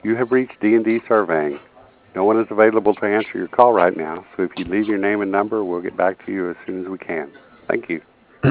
You have reached D&D Surveying. No one is available to answer your call right now, so if you leave your name and number, we'll get back to you as soon as we can. Thank you.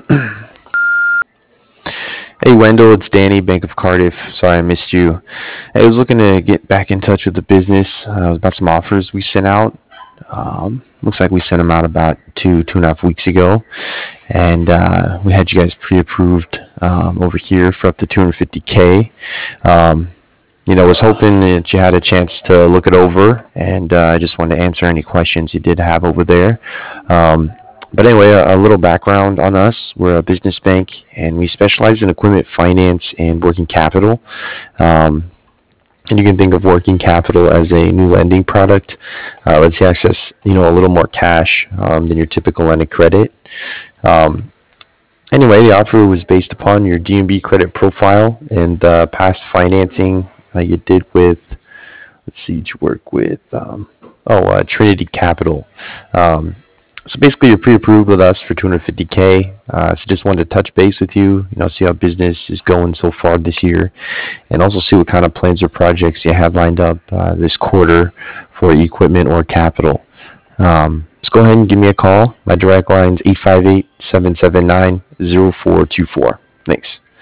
Hey Wendell, it's Danny, Bank of Cardiff. Sorry I missed you. Hey, I was looking to get back in touch with the business about some offers we sent out. Looks like we sent them out about 2.5 weeks ago, and we had you guys pre-approved over here for up to 250K. Um, was hoping that you had a chance to look it over, and I just wanted to answer any questions you did have over there. Um, but anyway, a little background on us. We're a business bank, and we specialize in equipment finance and working capital. Um, and you can think of working capital as a new lending product. Lets you access, a little more cash than your typical line of credit. Um, Anyway, the offer was based upon your DNB credit profile and past financing you did with, let's see, you work with, Trinity Capital. Um, so basically, you're pre-approved with us for 250K. So just wanted to touch base with you, see how business is going so far this year, and also see what kind of plans or projects you have lined up this quarter for equipment or capital. Just go ahead and give me a call. My direct line is 858-779-0424. Thanks.